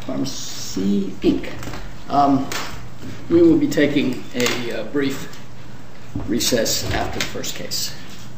Pharmacy, Inc. We will be taking a brief recess after the first case.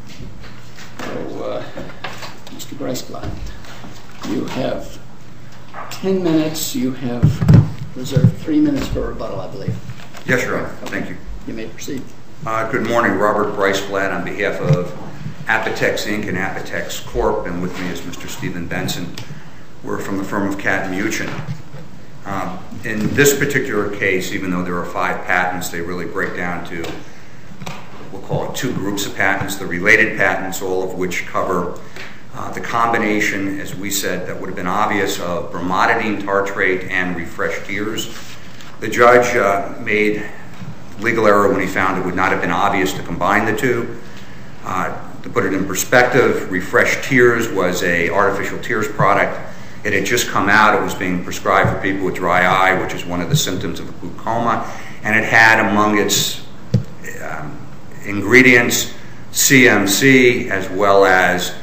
So, Mr. Breisblatt, you have 10 minutes. You have reserved 3 minutes for rebuttal, I believe. Yes, Your Honor. Thank you. You may proceed. Good morning. Robert Breisblatt on behalf of Apotex, Inc. and Apotex Corp. And with me is Mr. Stephen Benson. We're from the firm of Katt & Muchin. In this particular case, even though there are 5 patents, they really break down to, we'll call it 2 groups of patents. The related patents, all of which cover the combination, as we said, that would have been obvious of bromodatine tartrate and refreshed tears. The judge made legal error when he found it would not have been obvious to combine the 2. To put it in perspective, refreshed tears was an artificial tears product. It had just come out. It was being prescribed for people with dry eye, which is one of the symptoms of glaucoma, and it had among its ingredients CMC as well as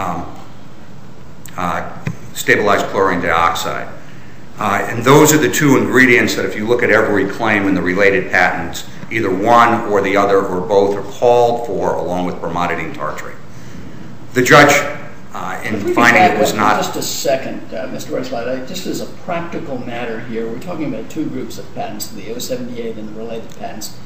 stabilized chlorine dioxide. And those are the 2 ingredients that, if you look at every claim in the related patents, either one or the other or both are called for, along with bromodatine tartrate. The judge, in finding it was not... Just a second, Mr. Breisblatt. Just as a practical matter here, we're talking about 2 groups of patents, the 078 and the related patents.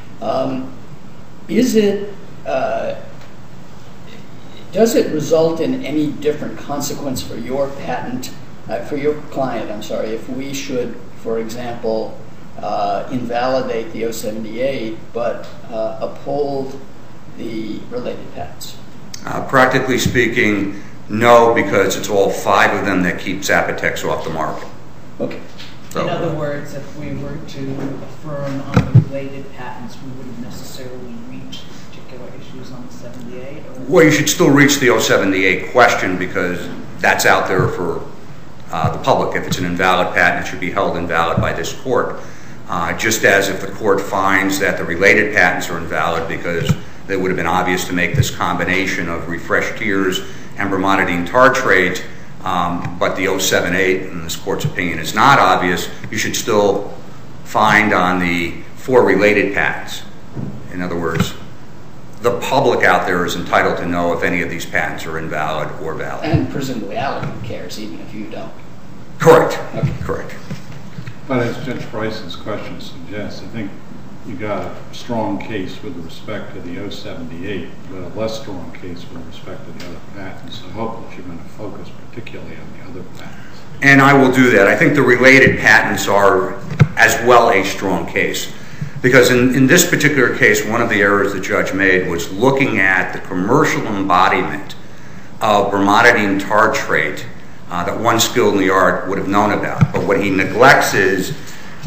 Does it result in any different consequence for your patent, for your client, if we should, for example, invalidate the 078 but uphold the related patents? Practically speaking, no, because it's all 5 of them that keeps Apotex off the market. Okay. So, in other words, if we were to affirm on the related patents, we wouldn't necessarily reach particular issues on the 78? Well, you should still reach the 078 question because that's out there for the public. If it's an invalid patent, it should be held invalid by this court. Just as if the court finds that the related patents are invalid because it would have been obvious to make this combination of refreshed tears and bromodatine tartrate, but the 078, in this court's opinion, is not obvious, you should still find on the 4 related patents. In other words, the public out there is entitled to know if any of these patents are invalid or valid. And presumably Allen cares, even if you don't. Correct. Okay. Correct. But as Judge Bryson's question suggests, I think you got a strong case with respect to the 078, but a less strong case with respect to the other patents. I hope that you're going to focus particularly on the other patents. And I will do that. I think the related patents are as well a strong case. Because in this particular case, one of the errors the judge made was looking at the commercial embodiment of bromodatine tartrate that one skilled in the art would have known about. But what he neglects is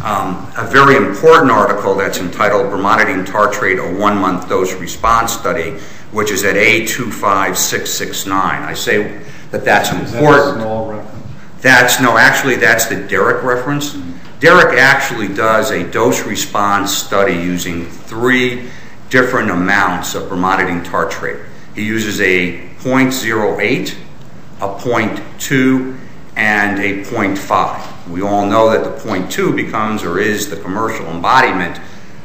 a very important article that's entitled Bromodatine Tartrate, a 1-month dose response study, which is at A25669. I say that that's important. Is that a small reference? Actually, that's the Derrick reference. Derrick actually does a dose response study using 3 different amounts of bromodatine tartrate. He uses a 0.08, a 0.2, and a 0.5. We all know that the 0.2 becomes or is the commercial embodiment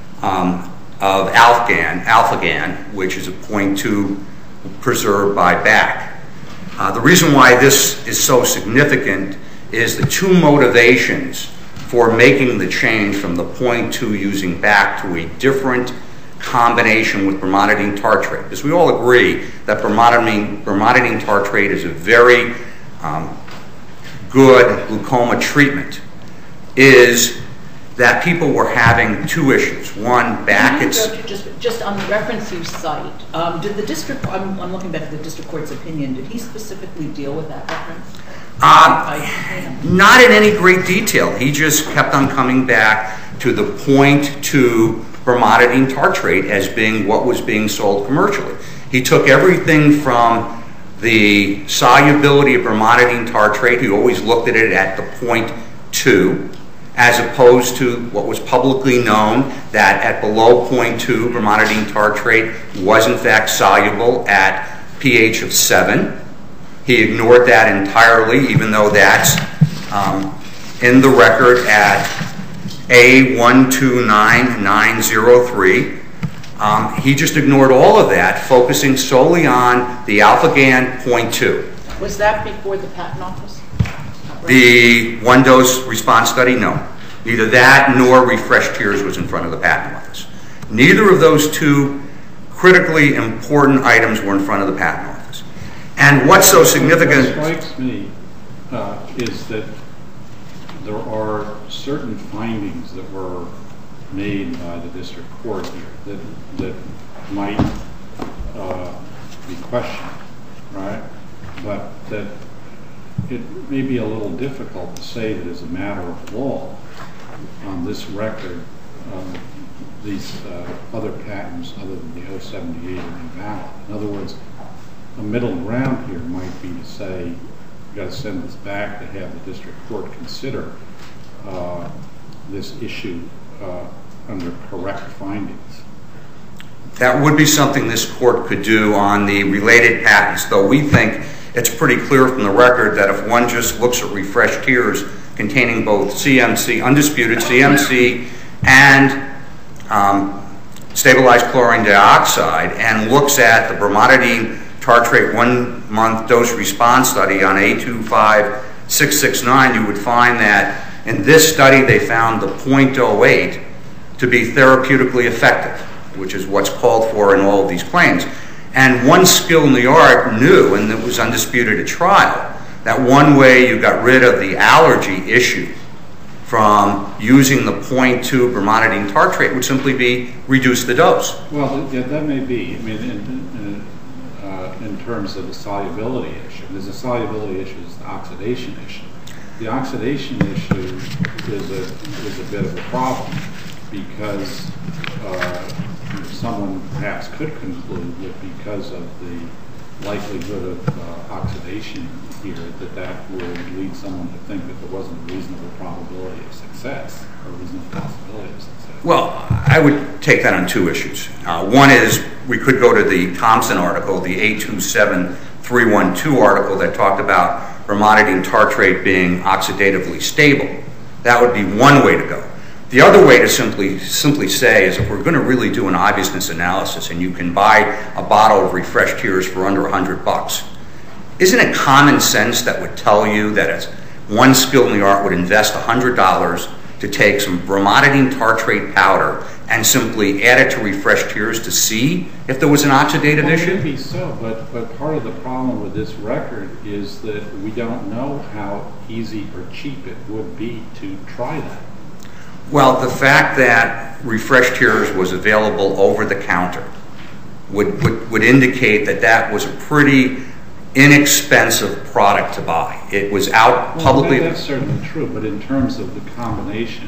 of Alphagan, which is a 0.2 preserved by BAC. The reason why this is so significant is the 2 motivations for making the change from the 0.2 using BAC to a different combination with bromodatine tartrate. Because we all agree that bromodatine tartrate is a very good glaucoma treatment, is that people were having 2 issues. One, BAC. Just on the reference you cite, did the district, I'm looking back at the district court's opinion, did he specifically deal with that reference? Not in any great detail. He just kept on coming back to the 0.2 bromodatine tartrate as being what was being sold commercially. He took everything from the solubility of bromodatine tartrate. He always looked at it at the 0.2, as opposed to what was publicly known that at below 0.2 bromodatine tartrate was in fact soluble at pH of 7. He ignored that entirely, even though that's in the record at A129903. He just ignored all of that, focusing solely on the alpha-GAN .2. Was that before the patent office? The one-dose response study, no. Neither that nor refresh tears was in front of the patent office. Neither of those two critically important items were in front of the patent office. And what's so significant... What strikes me is that there are certain findings that were made by the district court here that might be questioned, right? But that it may be a little difficult to say that as a matter of law on this record these other patents other than the 078 are invalid. In other words, a middle ground here might be to say you've got to send this back to have the district court consider this issue under correct findings. That would be something this court could do on the related patents, though we think it's pretty clear from the record that if one just looks at refresh tears containing both CMC, undisputed CMC, and stabilized chlorine dioxide, and looks at the bromonidine tartrate 1-month dose response study on A25669, you would find that in this study they found the .08 to be therapeutically effective, which is what's called for in all of these claims. And one skill in the art knew, and it was undisputed at trial, that one way you got rid of the allergy issue from using the .2 bromonidine tartrate would simply be reduce the dose. Well, yeah, that may be. I mean, in terms of the solubility issue, there's a solubility issue, there's the oxidation issue. The oxidation issue is a bit of a problem because someone perhaps could conclude that because of the likelihood of oxidation here, that would lead someone to think that there wasn't a reasonable probability of success or a reasonable possibility of success. Well, I would take that on two issues. One is we could go to the Thompson article, the A27312 article that talked about bromonidine tartrate being oxidatively stable. That would be one way to go. The other way to simply say is if we're going to really do an obviousness analysis and you can buy a bottle of refresh tears for under $100, isn't it common sense that would tell you that as one skill in the art would invest $100 to take some bromonidine tartrate powder and simply add it to refresh tears to see if there was an oxidative issue? Maybe so, but part of the problem with this record is that we don't know how easy or cheap it would be to try that. Well, the fact that refresh tears was available over the counter would indicate that that was a pretty inexpensive product to buy. It was out publicly. Well, that's certainly true, but in terms of the combination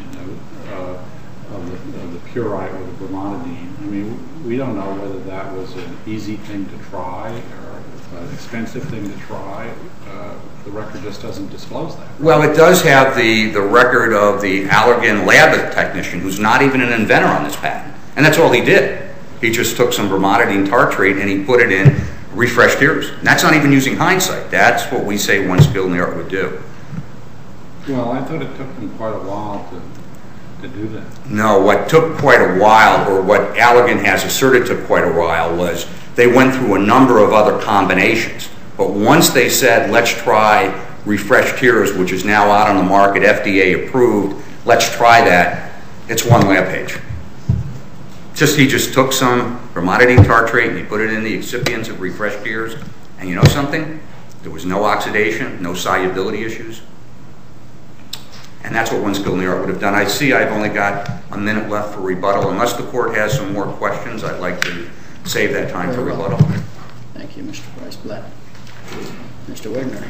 of the purite or the bromonidine, I mean, we don't know whether that was an easy thing to try or an expensive thing to try. The record just doesn't disclose that. Well, it does have the record of the Allergan lab technician who's not even an inventor on this patent. And that's all he did. He just took some bromonidine tartrate and he put it in refresh tears. And that's not even using hindsight. That's what we say one skill in the art would do. Well, I thought it took them quite a while to do that. No, what took quite a while, or what Allergan has asserted took quite a while, was they went through a number of other combinations. But once they said, let's try refresh tears, which is now out on the market, FDA approved, let's try that, it's one lab page. He just took some bromonidine tartrate and he put it in the excipients of refresh tears, and you know something? There was no oxidation, no solubility issues. And that's what one skill in the art would have done. I see I've only got a minute left for rebuttal. Unless the court has some more questions, I'd like to save that time for rebuttal. Thank you, Mr. Weisblatt. Mr. Wagner.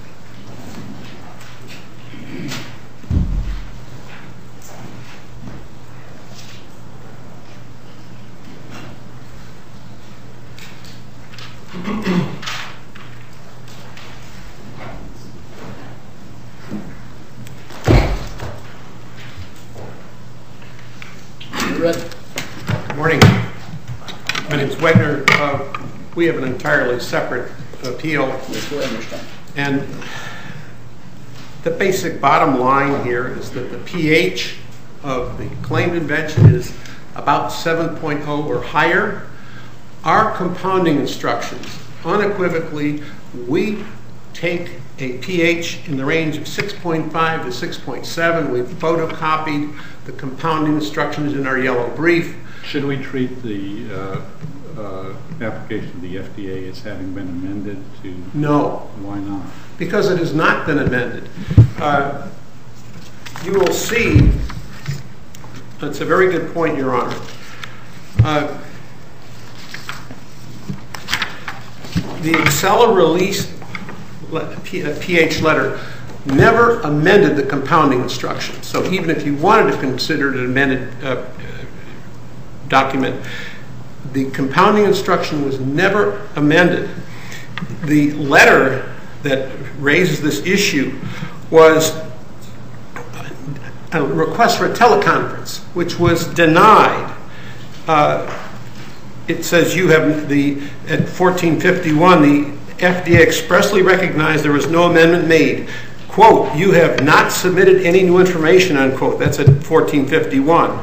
Good morning. My name is Wagner. We have an entirely separate appeal. Mr. Wagner. And The basic bottom line here is that the pH of the claimed invention is about 7.0 or higher. Our compounding instructions, unequivocally, we take a pH in the range of 6.5 to 6.7. We've photocopied the compounding instructions in our yellow brief. Should we treat the application of the FDA as having been amended to? No. Why not? Because it has not been amended. You will see, that's a very good point, Your Honor. The Excella release pH letter never amended the compounding instructions. So even if you wanted to consider it an amended document, the compounding instruction was never amended. The letter that raises this issue was a request for a teleconference, which was denied. It says you have at 1451, the FDA expressly recognized there was no amendment made. Quote, you have not submitted any new information, unquote. That's at 1451.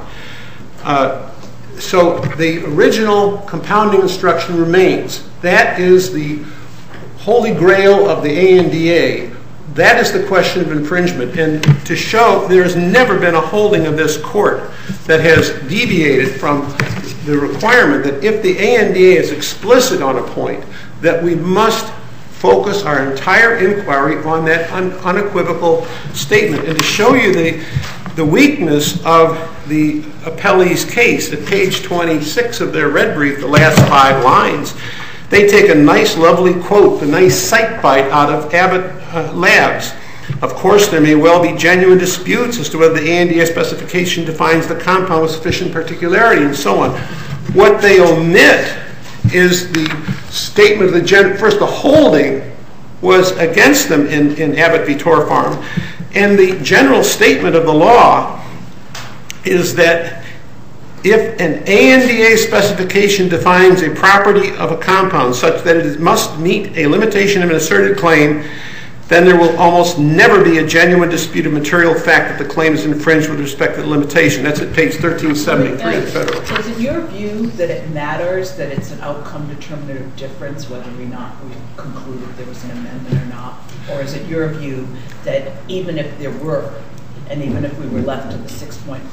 So the original compounding instruction remains. That is the holy grail of the ANDA. That is the question of infringement. And to show there's never been a holding of this court that has deviated from the requirement that if the ANDA is explicit on a point, that we must focus our entire inquiry on that unequivocal statement. And to show you the weakness of the appellee's case, at page 26 of their red brief, the last 5 lines, they take a nice, lovely quote, a nice cite bite out of Abbott Labs. Of course, there may well be genuine disputes as to whether the ANDA specification defines the compound with sufficient particularity and so on. What they omit is the statement of first, the holding was against them in Abbott v. Torfarm, and the general statement of the law is that if an ANDA specification defines a property of a compound such that it must meet a limitation of an asserted claim, then there will almost never be a genuine dispute of material fact that the claim is infringed with respect to the limitation. That's at page 1373 of the Federal. So is it your view that it matters that it's an outcome determinative difference whether or not we conclude there was an amendment or not? Or is it your view that even if there were, and even if we were left in the 6.5,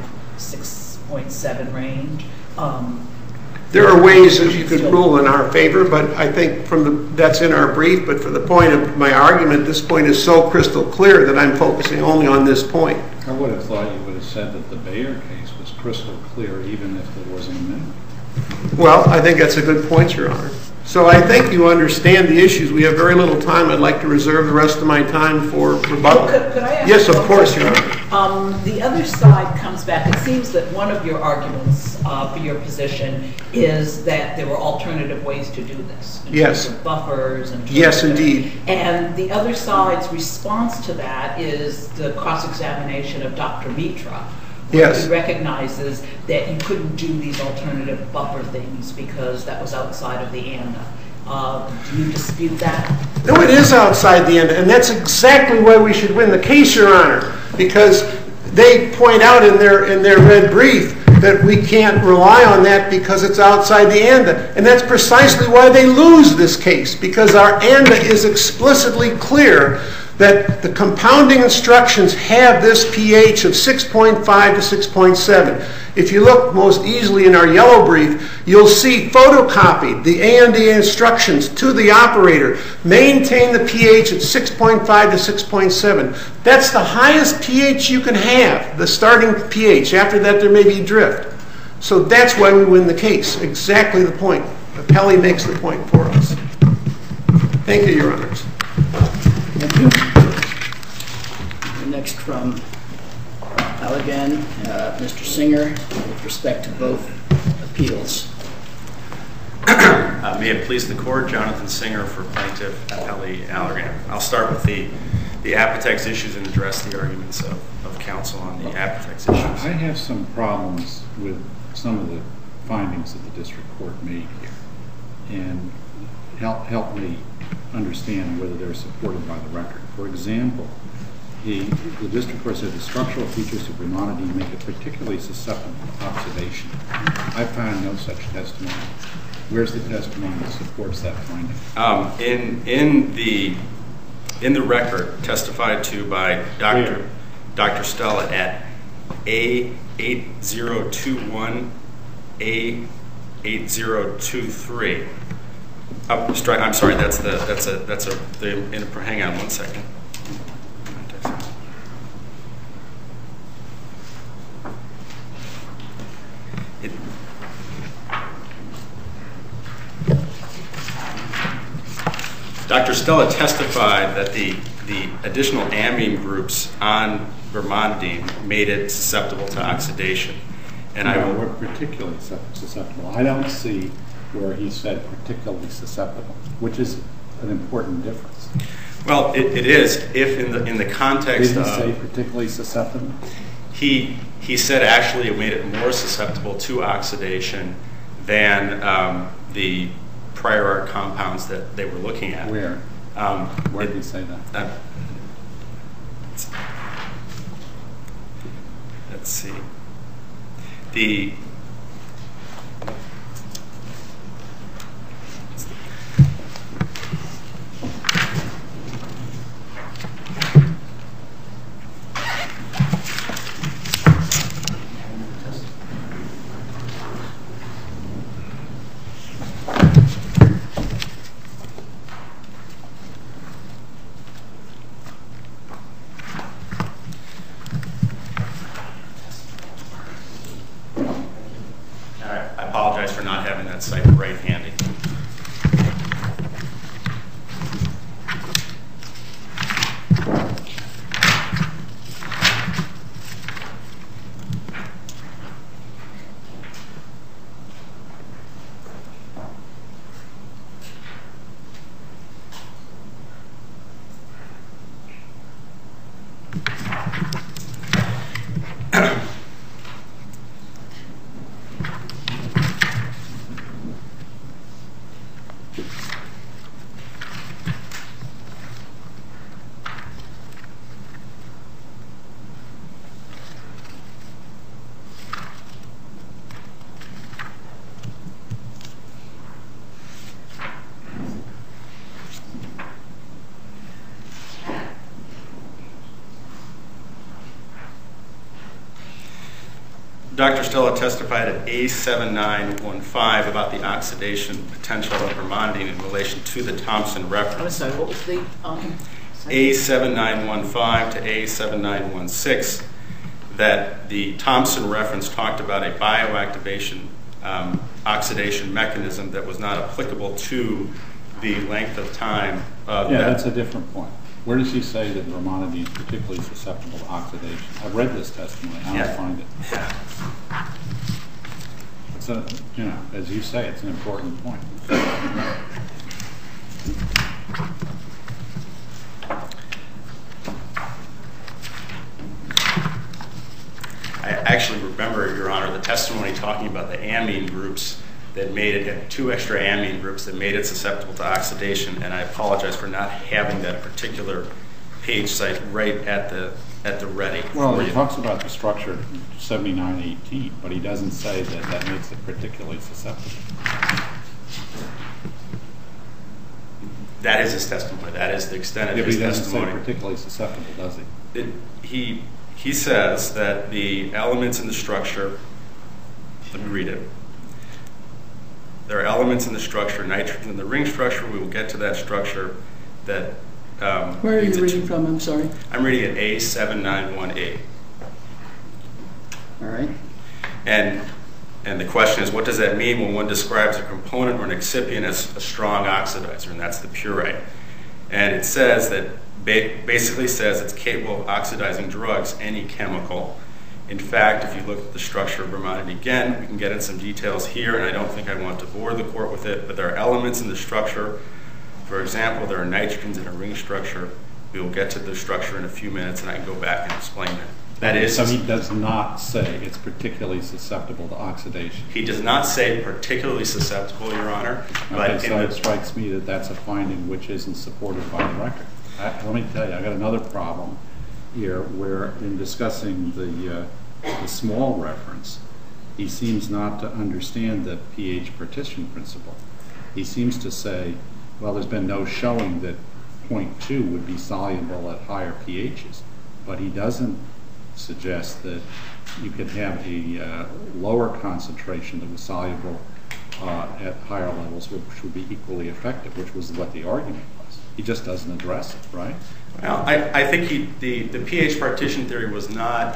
6.7 range, there are ways that you could rule in our favor, but I think that's in our brief, but for the point of my argument, this point is so crystal clear that I'm focusing only on this point. I would have thought you would have said that the Bayer case was crystal clear even if there was an amendment. Well, I think that's a good point, Your Honor. So I think you understand the issues. We have very little time. I'd like to reserve the rest of my time for rebuttal. Could I ask yes, of course, Your Honor. The other side comes back. It seems that one of your arguments for your position is that there were alternative ways to do this. Yes. Buffers and yes, indeed. And the other side's response to that is the cross-examination of Dr. Mitra. Yes. He recognizes that you couldn't do these alternative buffer things because that was outside of the ANDA. Do you dispute that? No, it is outside the ANDA, and that's exactly why we should win the case, Your Honor, because they point out in their red brief that we can't rely on that because it's outside the ANDA. And that's precisely why they lose this case, because our ANDA is explicitly clear that the compounding instructions have this pH of 6.5 to 6.7. If you look most easily in our yellow brief, you'll see photocopied the ANDA instructions to the operator. Maintain the pH at 6.5 to 6.7. That's the highest pH you can have, the starting pH. After that, there may be drift. So that's why we win the case. Exactly the point. Appellee makes the point for us. Thank you, Your Honors. Thank you. Next from Allergan, Mr. Singer, with respect to both appeals. May it please the Court, Jonathan Singer for Plaintiff Appellee Allergan. I'll start with the Apotex issues and address the arguments of counsel on the Apotex issues. I have some problems with some of the findings that the district court made here, and help me understand whether they're supported by the record. For example, The district court said the structural features of vermonidine make it particularly susceptible to oxidation. I found no such testimony. Where's the testimony that supports that finding? In the record testified to by Dr. Stella at A8021, A8023. I'm sorry. Hang on one second. Dr. Stella testified that the additional amine groups on vermonidine made it susceptible to oxidation. And we're particularly susceptible. I don't see where he said particularly susceptible, which is an important difference. Well, it is if in the context of... Did he say particularly susceptible? He said actually it made it more susceptible to oxidation than the prior art compounds that they were looking at. Where? Where did he say that? Let's see. I apologize for not having that site right handy. Dr. Stella testified at A7915 about the oxidation potential of vermonidine in relation to the Thompson reference. I'm sorry, what was the... A7915 to A7916, that the Thompson reference talked about a bioactivation oxidation mechanism that was not applicable to the length of time of that. That's a different point. Where does he say that vermonidine is particularly susceptible to oxidation? I've read this testimony. I don't find it. Yeah. It's as you say, it's an important point. I actually remember, Your Honor, the testimony talking about the amine groups that made it, two extra amine groups that made it susceptible to oxidation, and I apologize for not having that particular page site right at the ready. Well, he talks about the structure 7918, but he doesn't say that that makes it particularly susceptible. That is his testimony. That is the extent of his testimony. But he doesn't say particularly susceptible, does he? He says that the elements in the structure, let me read it. There are elements in the structure, nitrogen in the ring structure. We will get to that structure. That where are you reading from? I'm sorry. I'm reading at A7918. All right. And the question is, what does that mean when one describes a component or an excipient as a strong oxidizer, and that's the purite. And it says that, basically says it's capable of oxidizing drugs, any chemical. In fact, if you look at the structure of vermonidine again, we can get into some details here, and I don't think I want to bore the court with it, but there are elements in the structure. For example, there are nitrogens in a ring structure. We will get to the structure in a few minutes, and I can go back and explain it. That is, so he does not say it's particularly susceptible to oxidation. He does not say particularly susceptible, Your Honor. Okay, so it strikes me that that's a finding which isn't supported by the record. Let me tell you, I got another problem here where in discussing the small reference, he seems not to understand the pH partition principle. He seems to say, well, there's been no showing that 0.2 would be soluble at higher pHs, but he doesn't suggest that you could have a lower concentration that was soluble at higher levels, which would be equally effective, which was what the argument was. He just doesn't address it, right? Well, I think the pH partition theory was not...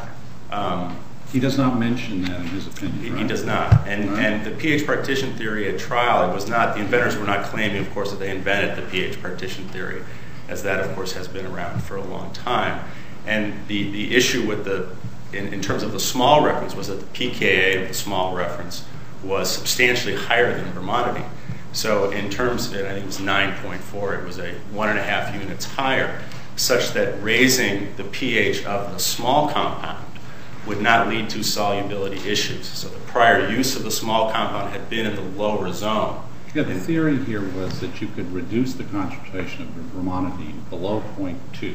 he does not mention that in his opinion, right? He does not. And the pH partition theory at trial, it was not, the inventors were not claiming, of course, that they invented the pH partition theory, as that, of course, has been around for a long time. And the issue with in terms of the small reference was that the pKa of the small reference was substantially higher than vermonidine. So in terms, I think it was 9.4, it was a 1.5 units higher, such that raising the pH of the small compound would not lead to solubility issues. So the prior use of the small compound had been in the lower zone. Yeah, the theory here was that you could reduce the concentration of vermonidine below 0.2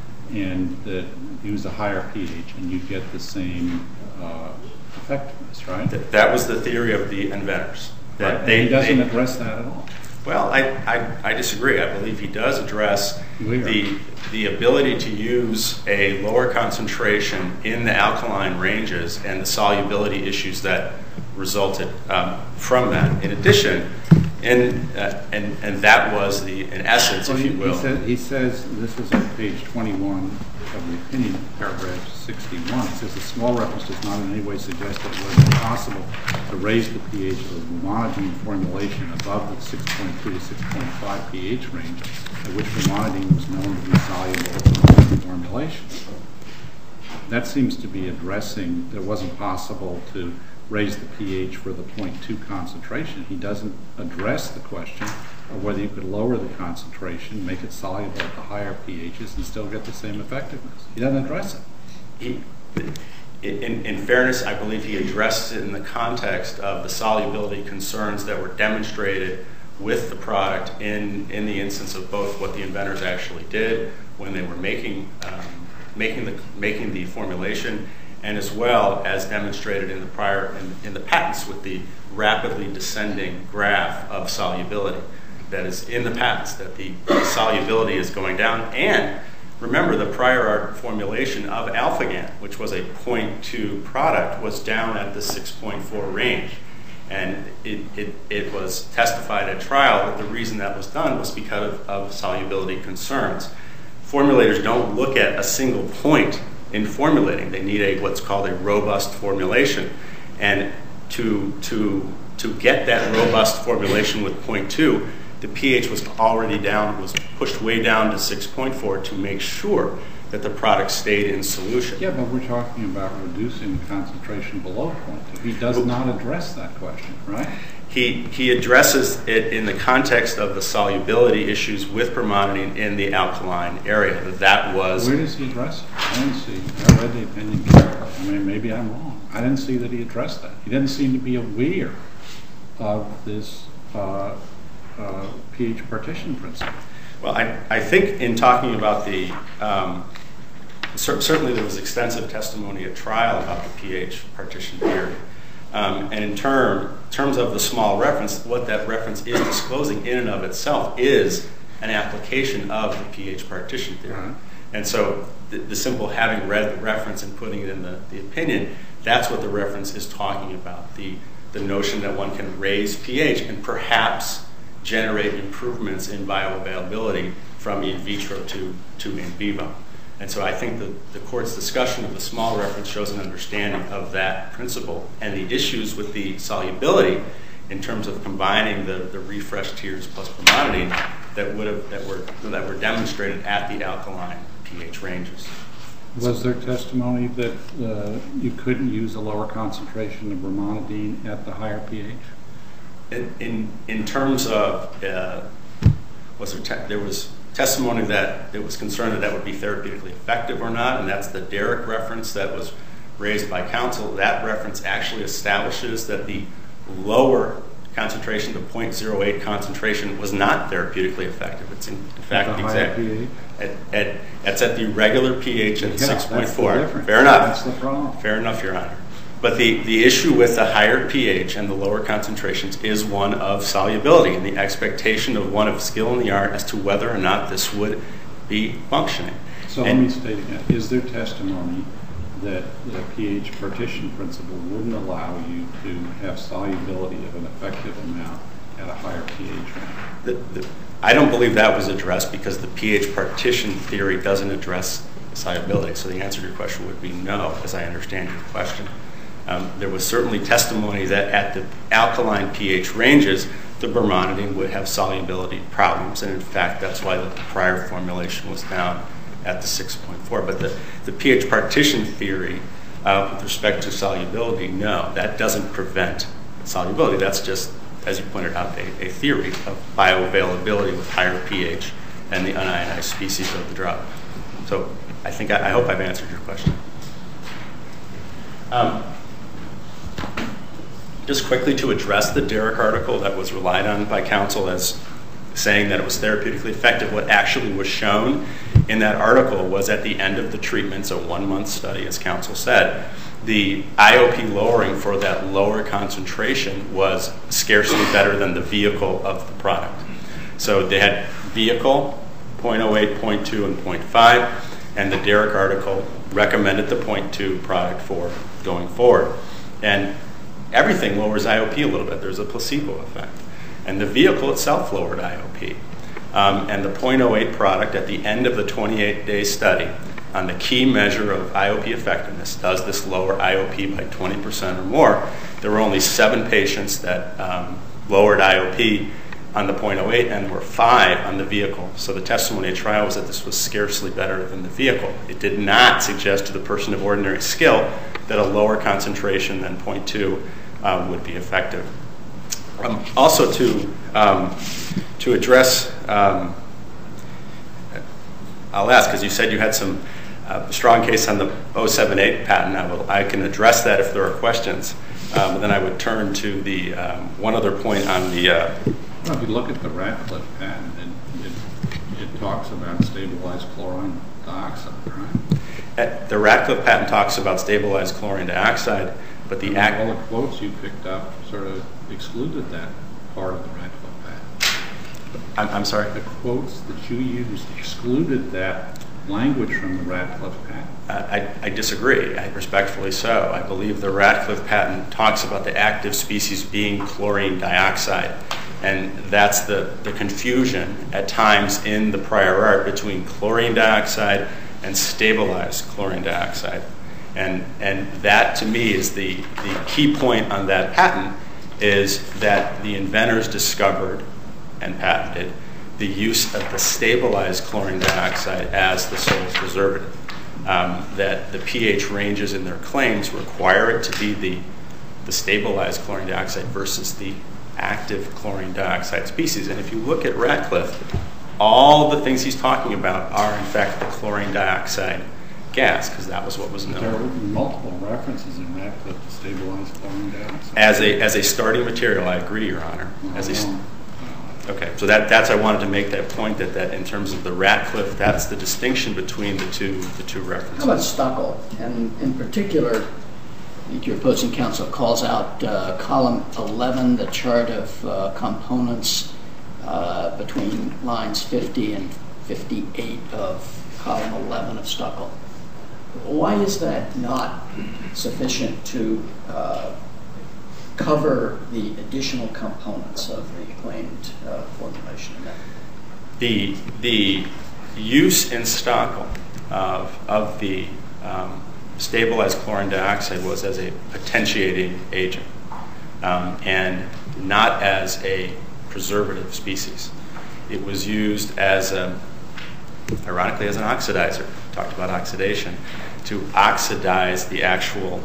and use a higher pH and you'd get the same effectiveness, right? That was the theory of the inventors. Right. He doesn't address that at all. Well, I disagree. I believe he does address the ability to use a lower concentration in the alkaline ranges and the solubility issues that resulted from that. In addition, and that was in essence, if you will. He says, this is on page 21 of the opinion, paragraph 61. It says the small reference does not in any way suggest that it would be possible to raise the pH of the vermonidine formulation above the 6.3 to 6.5 pH range, at which vermonidine was known to be soluble in formulation. That seems to be addressing that it wasn't possible to raise the pH for the 0.2 concentration. He doesn't address the question of whether you could lower the concentration, make it soluble at the higher pHs, and still get the same effectiveness. He doesn't address it. In fairness, I believe he addressed it in the context of the solubility concerns that were demonstrated with the product in the instance of both what the inventors actually did when they were making the formulation, and as well as demonstrated in the patents with the rapidly descending graph of solubility that is in the patents, that the solubility is going down. And remember, the prior art formulation of Alphagan, which was a 0.2 product, was down at the 6.4 range. And it was testified at trial that the reason that was done was because of solubility concerns. Formulators don't look at a single point in formulating. They need what's called a robust formulation. And to get that robust formulation with 0.2, the pH was already down, was pushed way down to 6.4 to make sure that the product stayed in solution. Yeah, but we're talking about reducing the concentration below 0.2. He does not address that question, right? He addresses it in the context of the solubility issues with vermonidine in the alkaline area. That was... Where does he address it? I didn't see. I read the opinion carefully. I mean, maybe I'm wrong. I didn't see that he addressed that. He didn't seem to be aware of this pH partition principle. Well, I think in talking about the... certainly there was extensive testimony at trial about the pH partition theory. And in terms of the small reference, what that reference is disclosing in and of itself is an application of the pH partition theory. Uh-huh. And so the simple having read the reference and putting it in the opinion, that's what the reference is talking about, the notion that one can raise pH and perhaps generate improvements in bioavailability from in vitro to in vivo. And so I think the court's discussion of the small reference shows an understanding of that principle and the issues with the solubility in terms of combining the refresh tiers plus vermonidine that were demonstrated at the alkaline pH ranges. Was there testimony that you couldn't use a lower concentration of vermonidine at the higher pH? In terms of there was testimony that it was concerned that would be therapeutically effective or not, and that's the Derrick reference that was raised by counsel. That reference actually establishes that the lower concentration, the 0.08 concentration, was not therapeutically effective. It's in fact the higher pH? It's at the regular pH at 6.4. Fair enough. That's the problem. Fair enough, Your Honor. But the issue with the higher pH and the lower concentrations is one of solubility and the expectation of one of skill in the art as to whether or not this would be functioning. So let me state again, is there testimony that the pH partition principle wouldn't allow you to have solubility of an effective amount at a higher pH range? I don't believe that was addressed because the pH partition theory doesn't address solubility. So the answer to your question would be no, as I understand your question. There was certainly testimony that at the alkaline pH ranges, the brimonidine would have solubility problems. And in fact, that's why the prior formulation was down at the 6.4. But the pH partition theory with respect to solubility, no, that doesn't prevent solubility. That's just, as you pointed out, a theory of bioavailability with higher pH and the unionized species of the drug. So I hope I've answered your question. Just quickly to address the Derrick article that was relied on by counsel as saying that it was therapeutically effective, what actually was shown in that article was at the end of the treatment, so 1-month study, as counsel said, the IOP lowering for that lower concentration was scarcely better than the vehicle of the product. So they had vehicle, 0.08, 0.2, and 0.5, and the Derrick article recommended the 0.2 product for going forward. And everything lowers IOP a little bit. There's a placebo effect. And the vehicle itself lowered IOP. And the 0.08 product at the end of the 28-day study on the key measure of IOP effectiveness, does this lower IOP by 20% or more? There were only 7 patients that lowered IOP on the 0.08 and there were 5 on the vehicle. So the testimony at trial was that this was scarcely better than the vehicle. It did not suggest to the person of ordinary skill that a lower concentration than 0.2 would be effective. Also to address, I'll ask, because you said you had some strong case on the 078 patent. I can address that if there are questions. But then I would turn to the one other point on the... Well, if you look at the Ratcliffe patent, it talks about stabilized chlorine dioxide, right? The Ratcliffe patent talks about stabilized chlorine dioxide, but the... all the quotes you picked up sort of excluded that part of the Ratcliffe patent. I'm sorry? The quotes that you used excluded that language from the Ratcliffe patent. I disagree, respectfully so. I believe the Ratcliffe patent talks about the active species being chlorine dioxide. And that's the confusion at times in the prior art between chlorine dioxide and stabilized chlorine dioxide. And that, to me, is the key point on that patent, is that the inventors discovered and patented the use of the stabilized chlorine dioxide as the sole preservative. That the pH ranges in their claims require it to be the stabilized chlorine dioxide versus the active chlorine dioxide species. And if you look at Ratcliffe, all the things he's talking about are, in fact, the chlorine dioxide gas, because that was what was known. There are multiple references in Ratcliffe to stabilized chlorine dioxide. As a starting material, I agree, Your Honor. Okay, so that's I wanted to make that point that in terms of the Ratcliffe, that's the distinction between the two references. How about Stuckel? And in particular, your opposing counsel calls out column 11, the chart of components between lines 50 and 58 of column 11 of Stuckel. Why is that not sufficient to cover the additional components of the claimed formulation? The use in Stuckel of the stabilized chlorine dioxide was as a potentiating agent and not as a preservative species. It was used as, ironically, as an oxidizer. We talked about oxidation, to oxidize the actual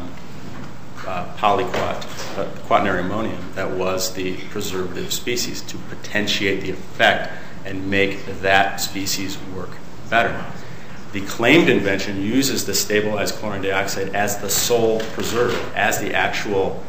quaternary ammonium that was the preservative species, to potentiate the effect and make that species work better. The claimed invention uses the stabilized chlorine dioxide as the sole preservative, as the actual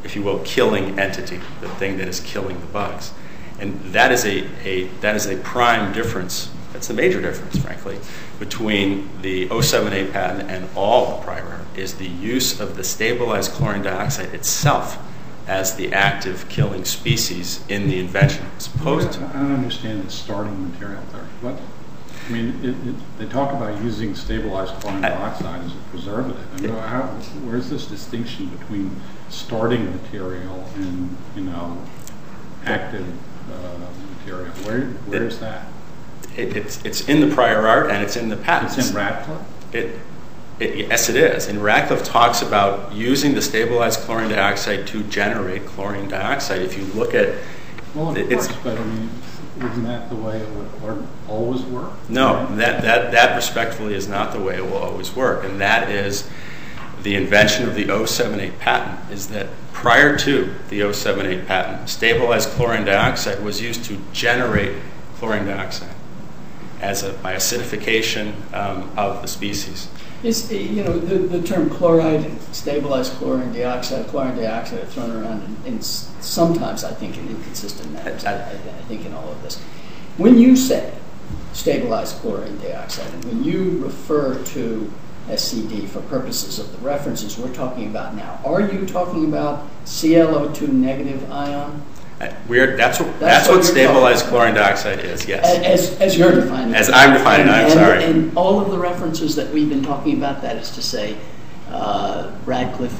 if you will, killing entity, the thing that is killing the bugs. And that is a prime difference. That's the major difference, frankly, between the 078 patent and all the prior art, is the use of the stabilized chlorine dioxide itself as the active killing species in the invention. As opposed to, I don't understand the starting material there. What? I mean, they talk about using stabilized chlorine dioxide as a preservative. I mean, where's this distinction between starting material and, active material? Where's that? It's in the prior art and it's in the patents. It's in Radcliffe? Yes, it is. And Radcliffe talks about using the stabilized chlorine dioxide to generate chlorine dioxide. If you look at... Well, of course, but I mean, isn't that the way it would always work? No, that respectfully is not the way it will always work. And that is the invention of the 078 patent, is that prior to the 078 patent, stabilized chlorine dioxide was used to generate chlorine dioxide by acidification of the species. The term chloride, stabilized chlorine dioxide are thrown around in sometimes, I think, in inconsistent manners, I think, in all of this. When you say stabilized chlorine dioxide, and when you refer to SCD for purposes of the references we're talking about now, are you talking about ClO2 negative ion? That's what stabilized chlorine dioxide is, yes. As you're defining it. As I'm defining it, I'm sorry. And all of the references that we've been talking about, that is to say, Radcliffe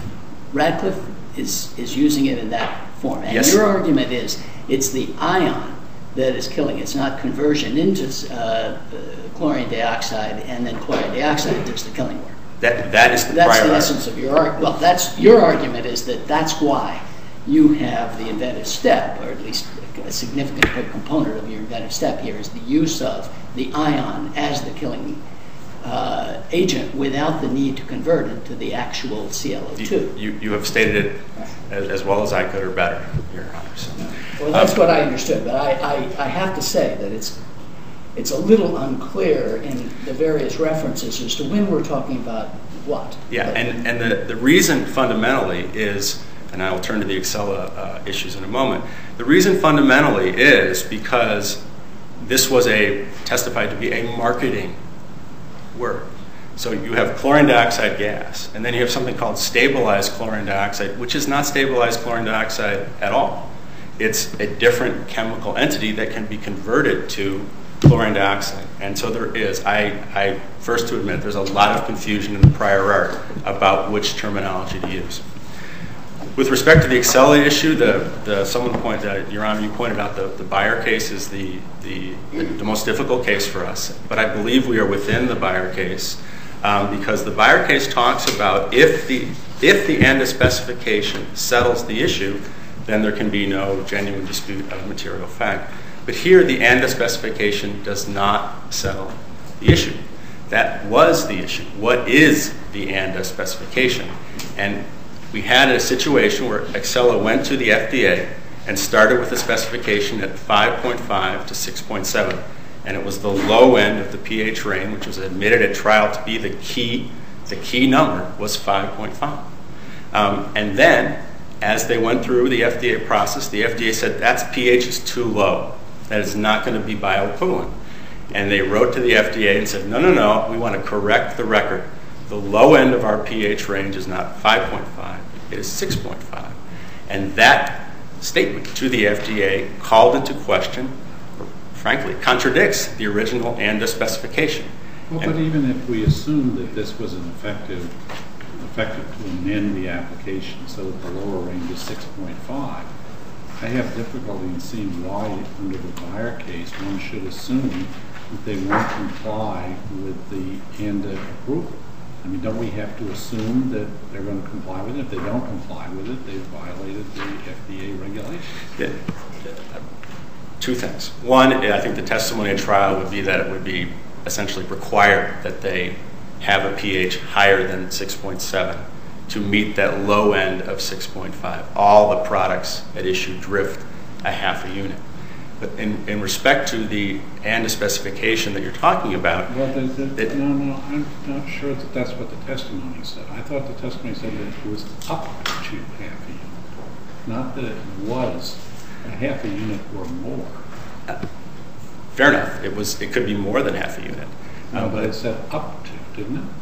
is using it in that form. And yes. Your argument is it's the ion that is killing. It's not conversion into chlorine dioxide and then chlorine dioxide does the killing work. That is the That's prior the art. essence of your argument. Well, that's your argument, is that's why you have the inventive step, or at least a significant component of your inventive step here is the use of the ion as the killing agent without the need to convert it to the actual ClO2. You have stated it as well as I could, or better, Your Honor. Well, that's what I understood, but I have to say that it's a little unclear in the various references as to when we're talking about what. Yeah, and the reason fundamentally is, and I will turn to the Excella issues in a moment, the reason fundamentally is because this was testified to be a marketing word. So you have chlorine dioxide gas, and then you have something called stabilized chlorine dioxide, which is not stabilized chlorine dioxide at all. It's a different chemical entity that can be converted to chlorine dioxide. And so there is, I first to admit, there's a lot of confusion in the prior art about which terminology to use. With respect to the Excella issue, someone pointed out, Your Honor, you pointed out the Bayer case is the most difficult case for us. But I believe we are within the Bayer case because the Bayer case talks about if the ANDA specification settles the issue, then there can be no genuine dispute of material fact. But here, the ANDA specification does not settle the issue. That was the issue. What is the ANDA specification? And we had a situation where Excella went to the FDA and started with a specification at 5.5 to 6.7. And it was the low end of the pH range, which was admitted at trial to be the key number was 5.5. And then, as they went through the FDA process, the FDA said that's pH is too low. That is not going to be bioequivalent. And they wrote to the FDA and said, no, we want to correct the record. The low end of our pH range is not 5.5, it is 6.5. And that statement to the FDA called into question, or frankly, contradicts the original ANDA specification. Well, but even if we assume that this was an effective to amend the application so that the lower range is 6.5, I have difficulty in seeing why, under the Bayer case, one should assume that they won't comply with the ANDA approval. I mean, don't we have to assume that they're going to comply with it? If they don't comply with it, they've violated the FDA regulations. Two things. One, I think the testimony at trial would be that it would be essentially required that they have a pH higher than 6.7 to meet that low end of 6.5. All the products at issue drift a half a unit. But in respect to the ANDA specification that you're talking about... Well, no, I'm not sure that that's what the testimony said. I thought the testimony said that it was up to half a unit. not that it was a half a unit or more. Fair enough. It could be more than half a unit. No, but it said up to, didn't it?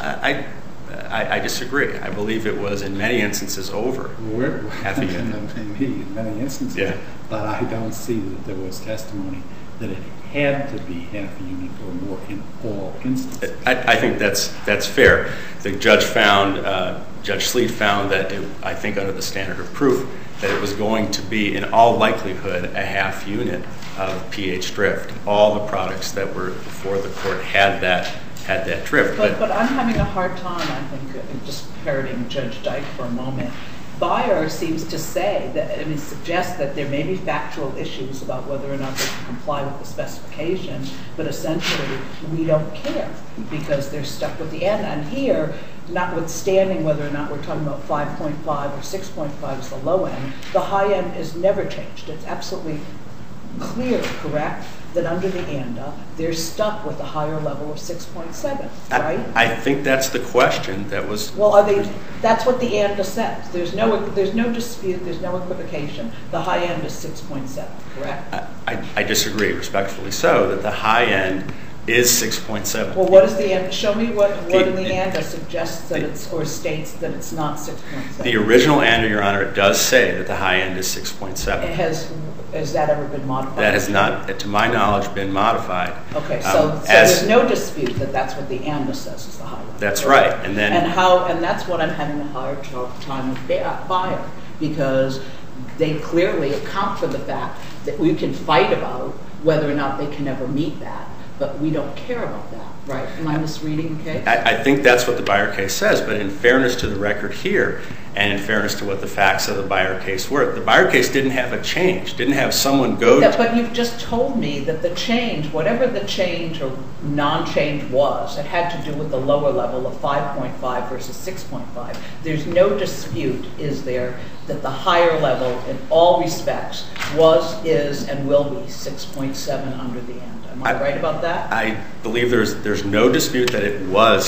I disagree. I believe it was in many instances over half a unit. In many instances. Yeah. But I don't see that there was testimony that it had to be half a unit or more in all instances. I think that's fair. The judge found, Judge Sleet found that I think under the standard of proof that it was going to be in all likelihood a half unit of pH drift. All the products that were before the court had that drift. But I'm having a hard time, I think, just parroting Judge Dyke for a moment. Bayer seems to say that, I mean, suggests that there may be factual issues about whether or not they can comply with the specification, but essentially we don't care because they're stuck with the end. And here, notwithstanding whether or not we're talking about 5.5 or 6.5 is the low end, the high end is never changed. It's absolutely clear, correct, that under the ANDA, they're stuck with a higher level of 6.7, right? I think that's the question that was... Well, that's what the ANDA says. There's no dispute, there's no equivocation. The high end is 6.7, correct? I disagree, respectfully so, that the high end is 6.7. Well, what is the ANDA? Show me what in the ANDA suggests that it's, or states that it's not 6.7. The original ANDA, Your Honor, it does say that the high end is 6.7. Has that ever been modified? That has not, to my knowledge, been modified. Okay, so there's no dispute that that's what the ANDA says is the high level. That's right, and then... And that's what I'm having a hard time with Bayer, because they clearly account for the fact that we can fight about whether or not they can ever meet that, but we don't care about that, right? Am I misreading the case? I think that's what the Bayer case says, but in fairness to the record here, and in fairness to what the facts of the Bayer case were, the Bayer case didn't have a change, didn't have someone go... But you've just told me that the change, whatever the change or non-change was, it had to do with the lower level of 5.5 versus 6.5. There's no dispute, is there, that the higher level in all respects was, is, and will be 6.7 under the ANDA. Am I right about that? I believe there's no dispute that it was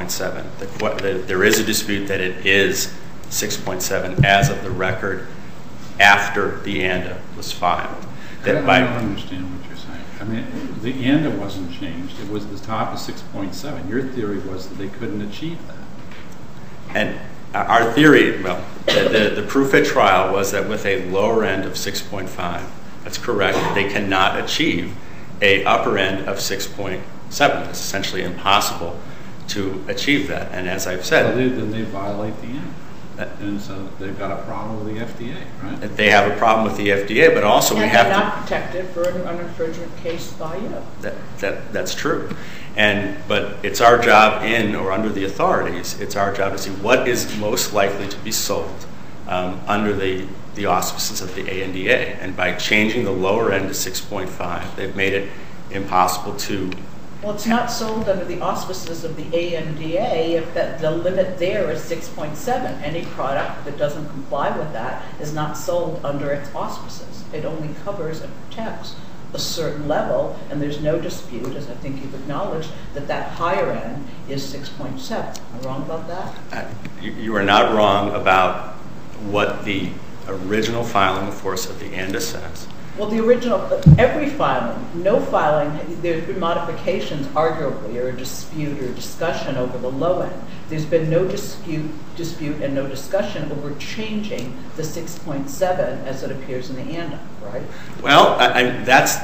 6.7. There is a dispute that it is 6.7 as of the record after the ANDA was filed. I don't understand what you're saying. I mean, the ANDA wasn't changed. It was the top of 6.7. Your theory was that they couldn't achieve that. And our theory, well, the proof at trial was that with a lower end of 6.5, that's correct, they cannot achieve a upper end of 6.7. It's essentially impossible to achieve that. And as I've said... Then they violate the ANDA. And so they've got a problem with the FDA, right? They have a problem with the FDA, but also we have to... And they're not protected for an infringement case by you. That's true. But it's our job or under the authorities, it's our job to see what is most likely to be sold under the auspices of the ANDA. And by changing the lower end to 6.5, they've made it impossible to... Well, it's not sold under the auspices of the ANDA if the limit there is 6.7. Any product that doesn't comply with that is not sold under its auspices. It only covers and protects a certain level, and there's no dispute, as I think you've acknowledged, that that higher end is 6.7. Am I wrong about that? You are not wrong about what the original filing, of course, of the ANDA says. Well, the original, every filing, no filing, there's been modifications, arguably, or a dispute or discussion over the low end. There's been no dispute and no discussion over changing the 6.7 as it appears in the ANDA, right? Well, that's,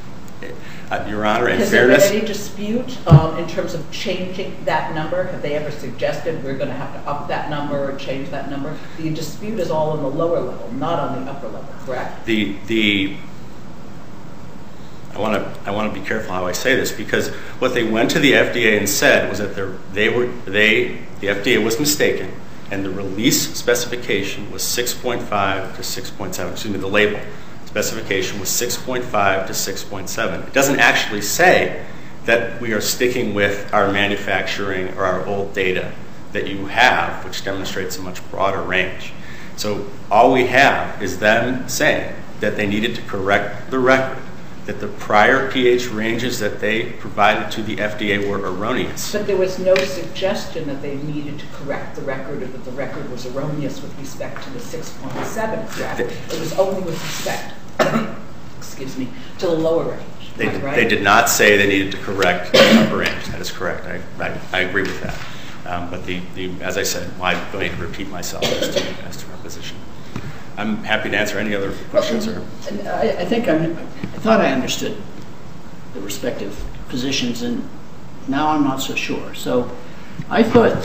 Your Honor, in fairness... Has there been any dispute in terms of changing that number? Have they ever suggested we're going to have to up that number or change that number? The dispute is all in the lower level, not on the upper level, correct? I want to be careful how I say this, because what they went to the FDA and said was that the FDA was mistaken, and the release specification was 6.5 to 6.7. Excuse me, the label specification was 6.5 to 6.7. It doesn't actually say that we are sticking with our manufacturing or our old data that you have, which demonstrates a much broader range. So all we have is them saying that they needed to correct the record. that the prior pH ranges that they provided to the FDA were erroneous. But there was no suggestion that they needed to correct the record or that the record was erroneous with respect to the 6.7 draft. It was only with respect, excuse me, to the lower range. Right? They did not say they needed to correct the upper range. That is correct. I agree with that. But as I said, I'm going to repeat myself as to our position. I'm happy to answer any other questions. I thought I understood the respective positions, and now I'm not so sure. So I thought,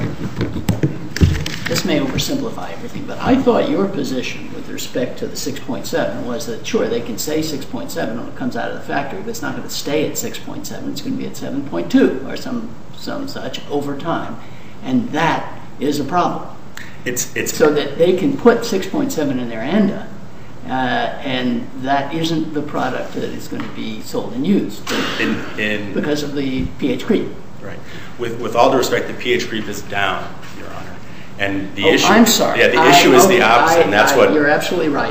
this may oversimplify everything, but I thought your position with respect to the 6.7 was that, sure, they can say 6.7 when it comes out of the factory, but it's not going to stay at 6.7. It's going to be at 7.2 or some such over time. And that is a problem. So that they can put 6.7 in their ANDA, and that isn't the product that is going to be sold and used because of the pH creep. Right. With all due respect, the pH creep is down, Your Honor. And the issue. I'm sorry. Yeah, the issue is the opposite, and that's what. You're absolutely right.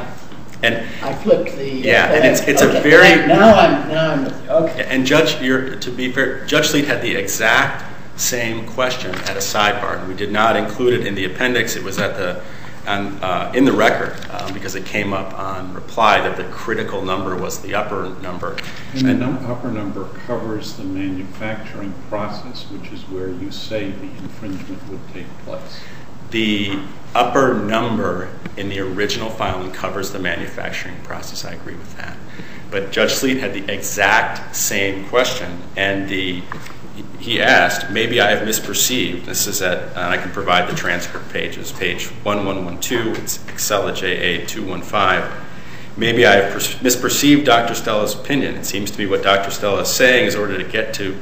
I flipped the. Yeah, and it's okay. a very. Now I'm with you. Okay. And to be fair, Judge Sleet had the exact same question at a sidebar, and we did not include it in the appendix. It was in the record because it came up on reply that the critical number was the upper number. And the upper number covers the manufacturing process, which is where you say the infringement would take place. The upper number in the original filing covers the manufacturing process. I agree with that. But Judge Sleet had the exact same question, and he asked, maybe I have misperceived. This is and I can provide the transcript pages, page 1112, it's Excella JA 215. Maybe I have misperceived Dr. Stella's opinion. It seems to me what Dr. Stella is saying is in order to get to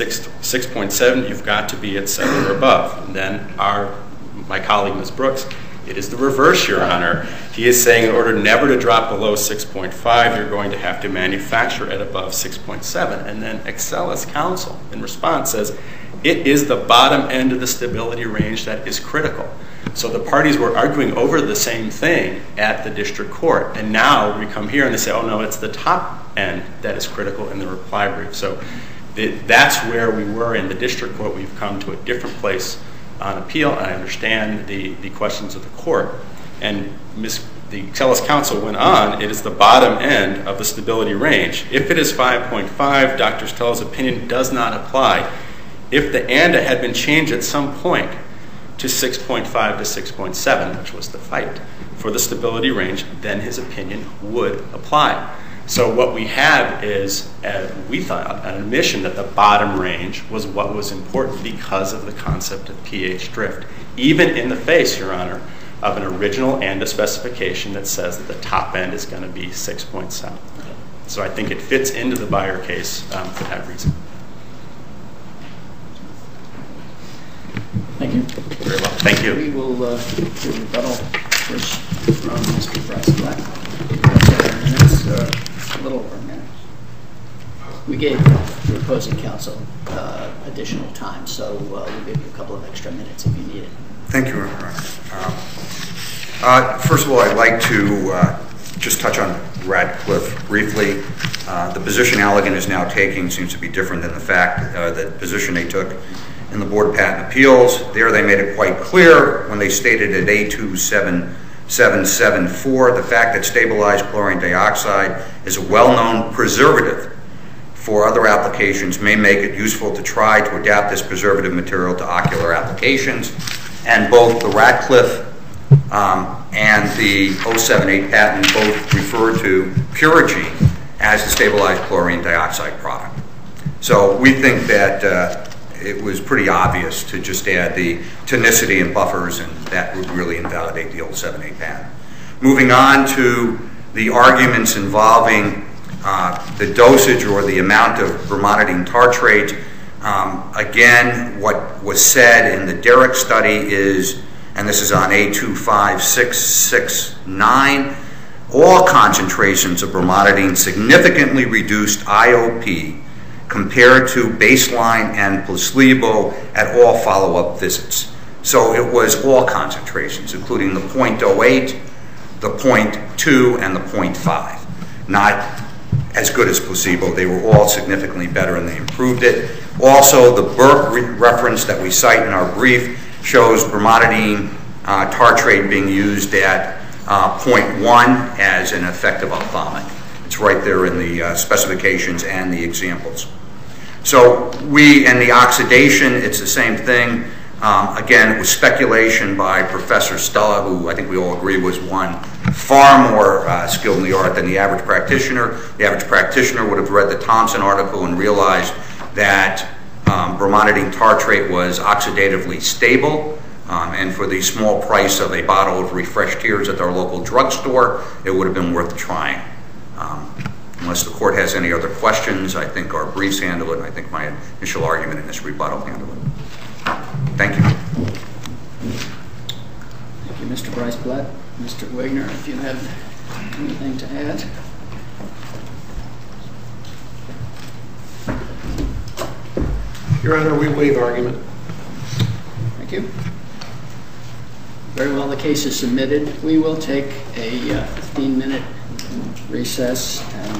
6.7, you've got to be at 7 or above. And then my colleague, Ms. Brooks, it is the reverse, Your Honor. He is saying in order never to drop below 6.5, you're going to have to manufacture at above 6.7. And then Excella's counsel, in response, says it is the bottom end of the stability range that is critical. So the parties were arguing over the same thing at the district court. And now we come here and they say, oh, no, it's the top end that is critical in the reply brief. So that's where we were in the district court. We've come to a different place on appeal, and I understand the questions of the court. And the Excella's counsel went on, it is the bottom end of the stability range. If it is 5.5, Dr. Stella's opinion does not apply. If the ANDA had been changed at some point to 6.5 to 6.7, which was the fight for the stability range, then his opinion would apply. So what we have is, we thought, an admission that the bottom range was what was important because of the concept of pH drift, even in the face, Your Honor, of an original ANDA specification that says that the top end is going to be 6.7. So I think it fits into the Bayer case for that reason. Thank you. Very well. Thank you. We will do rebuttal first from Mr. Bryce-Black. A little over a minute. We gave the opposing counsel additional time, so we'll give you a couple of extra minutes if you need it. Thank you, Your Honor. First of all, I'd like to just touch on Radcliffe briefly. The position Allergan is now taking seems to be different than the position they took in the Board of Patent Appeals. There they made it quite clear when they stated at A27774 the fact that stabilized chlorine dioxide is a well-known preservative for other applications may make it useful to try to adapt this preservative material to ocular applications. And both the Radcliffe and the 078 patent both refer to Purigene as the stabilized chlorine dioxide product. So we think that it was pretty obvious to just add the tonicity and buffers, and that would really invalidate the 078 patent. Moving on to the arguments involving the dosage or the amount of bromonidine tartrate. Again, what was said in the Derrick study is, and this is on A25669, all concentrations of bromonidine significantly reduced IOP compared to baseline and placebo at all follow-up visits. So it was all concentrations, including the 0.08, the 0.2, and the 0.5, not as good as placebo. They were all significantly better, and they improved it. Also, the Burke reference that we cite in our brief shows bromonidine tartrate being used at 0.1 as an effective ophthalmic. It's right there in the specifications and the examples. So and the oxidation, it's the same thing. Again, it was speculation by Professor Stella, who I think we all agree was one far more skilled in the art than the average practitioner. The average practitioner would have read the Thompson article and realized that bromonidine tartrate was oxidatively stable, and for the small price of a bottle of Refresh Tears at their local drugstore, it would have been worth trying. Unless the court has any other questions, I think our briefs handle it, and I think my initial argument in this rebuttal handle it. Thank you. Thank you, Mr. Bryce-Blatt. Mr. Wagner, if you have anything to add. Your Honor, we waive argument. Thank you. Very well, the case is submitted. We will take a 15-minute recess.